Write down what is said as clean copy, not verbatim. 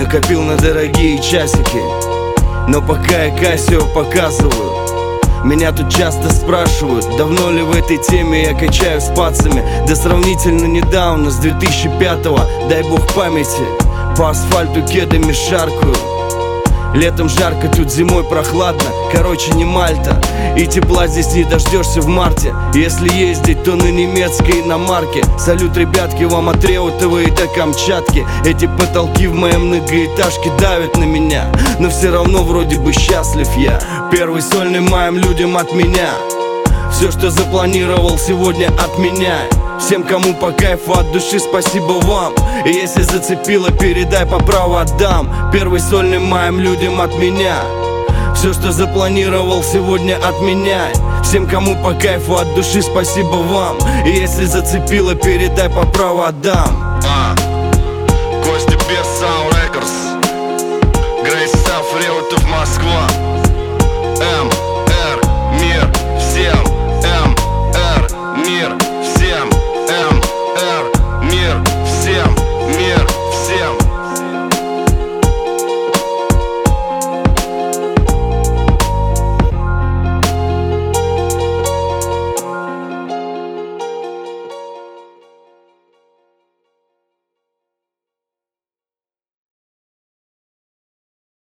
накопил на дорогие часики, но пока я Кассио показываю, меня тут часто спрашивают, давно ли в этой теме я качаю с пацами. Да сравнительно недавно, с 2005-го, дай бог памяти. По асфальту кедами шаркаю. Летом жарко, тут зимой прохладно. Короче, не Мальта, и тепла здесь не дождешься в марте. Если ездить, то на немецкой иномарке. Салют, ребятки, вам от Реутова и до Камчатки. Эти потолки в моей многоэтажке давят на меня, но все равно вроде бы счастлив я. Первый сольный моим людям от меня. Все, что запланировал сегодня, отменяй. Всем, кому по кайфу, от души спасибо вам. И если зацепило, передай, по праву отдам. Первый сольный моим людям от меня. Все, что запланировал сегодня, отменяй. Всем, кому по кайфу, от души спасибо вам. И если зацепило, передай, по праву отдам.